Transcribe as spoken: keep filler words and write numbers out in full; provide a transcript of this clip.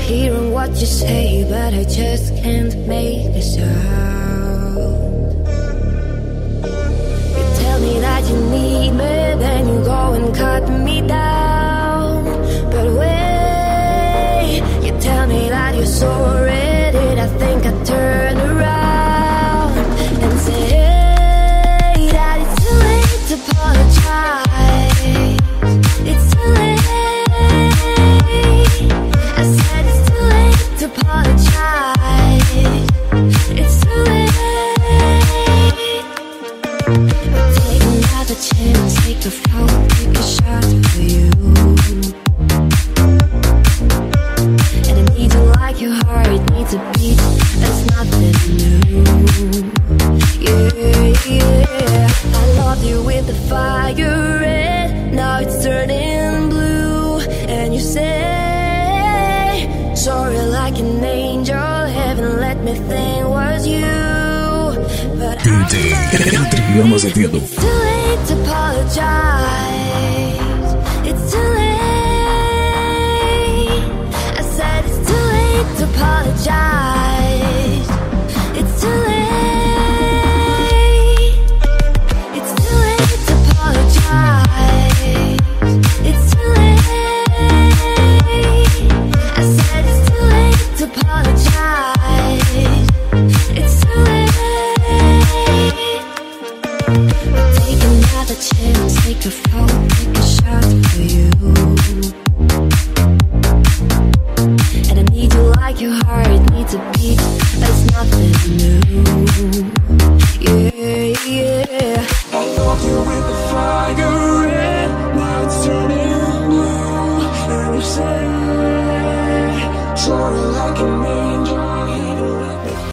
hearing what you say, but I just can't make a sound. You tell me that you need me, then you go and cut me down. But wait, you tell me that you're sorry. Did I think I'd turn around and say that it's too late to apologize? It's too late. I said it's too late to apologize. It's too late. Take another chance, take a fall, take a shot for you. And I need you like your heart needs a beat. That's nothing new. Yeah, yeah. I loved you with the fire red, now it's turning blue. And you say sorry like an angel, heaven let me think was you. But D J Adriano Azevedo. it's too late to apologize. It's too late. I said it's too late to apologize. It's too late. It's too late to apologize. It's too late. I said it's too late to apologize. It's too late. Take another chance, take a fall, take a shot for you. And I need you like your heart needs a beat. That's nothing new. Yeah, yeah. I love you with the fire red, now it's turning blue. And you say sorry like an angel.